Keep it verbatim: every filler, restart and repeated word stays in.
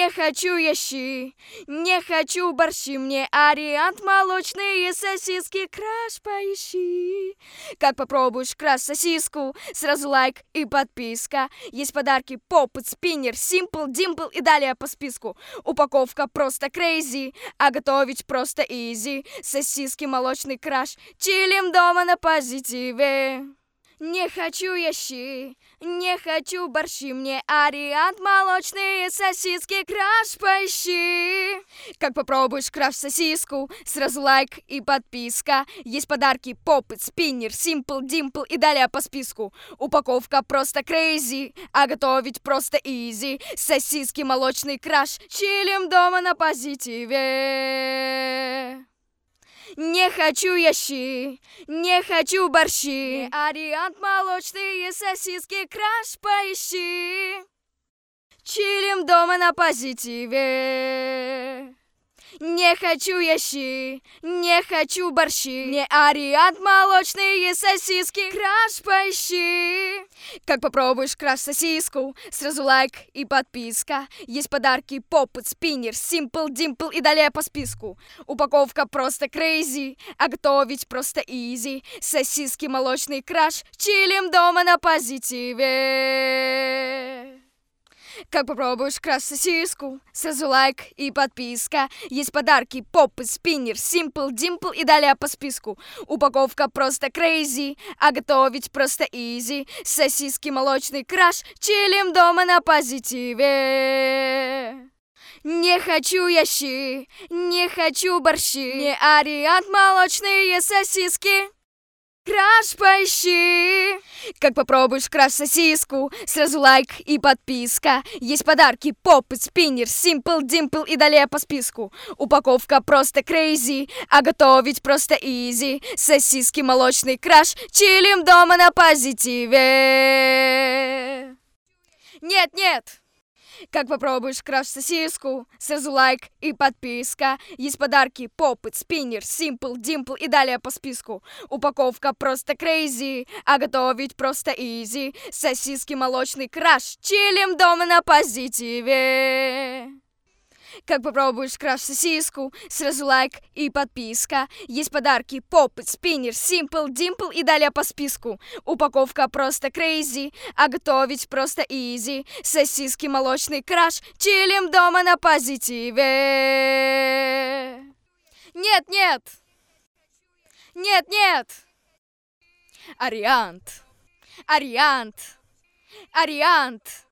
Не хочу я щи, не хочу борщи, мне Ариант молочные сосиски, краш поищи. Как попробуешь краш сосиску, сразу лайк и подписка. Есть подарки Pop-It, Spinner, Simple, Dimple и далее по списку. Упаковка просто crazy, а готовить просто easy. Сосиски, молочный краш, чилим дома на позитиве. Не хочу я щи, не хочу борщи, мне Ариант молочные сосиски, краш поищи. Как попробуешь краш сосиску, сразу лайк и подписка. Есть подарки Pop-It, Spinner, Simple, Dimple и далее по списку. Упаковка просто crazy, а готовить просто easy. Сосиски, молочный краш, чилим дома на позитиве. Не хочу я щи, не хочу борщи, Ариант молочные сосиски, краш поищи. Чилим дома на позитиве. Не хочу я щи, не хочу борщи, мне Ариант молочные сосиски, краш поищи. Как попробуешь краш сосиску, сразу лайк и подписка. Есть подарки Pop-It, Spinner, Simple, Dimple и далее по списку. Упаковка просто crazy, а готовить просто easy. Сосиски, молочный краш, чилим дома на позитиве. Как попробуешь краш сосиску, сразу лайк и подписка. Есть подарки Pop-It, Spinner, Simple, Dimple и далее по списку. Упаковка просто crazy, а готовить просто easy. Сосиски, молочный краш, чилим дома на позитиве. Не хочу я щи, не хочу борщи, мне Ариант молочные сосиски, краш поищи. Как попробуешь краш сосиску, сразу лайк и подписка. Есть подарки Pop-It, Spinner, Simple, Dimple и далее по списку. Упаковка просто crazy, а готовить просто easy. Сосиски, молочный краш, чилим дома на позитиве. Нет, нет. Как попробуешь краш сосиску, сразу лайк и подписка. Есть подарки Pop-It, Spinner, Simple, Dimple и далее по списку. Упаковка просто crazy, а готовить просто easy. Сосиски, молочный краш, чилим дома на позитиве. Как попробуешь краш сосиску, сразу лайк и подписка. Есть подарки Pop-It, Spinner, Simple, Dimple и далее по списку. Упаковка просто crazy, а готовить просто easy. Сосиски, молочный краш, чилим дома на позитиве. Нет, нет. Нет, нет. Ариант. Ариант. Ариант.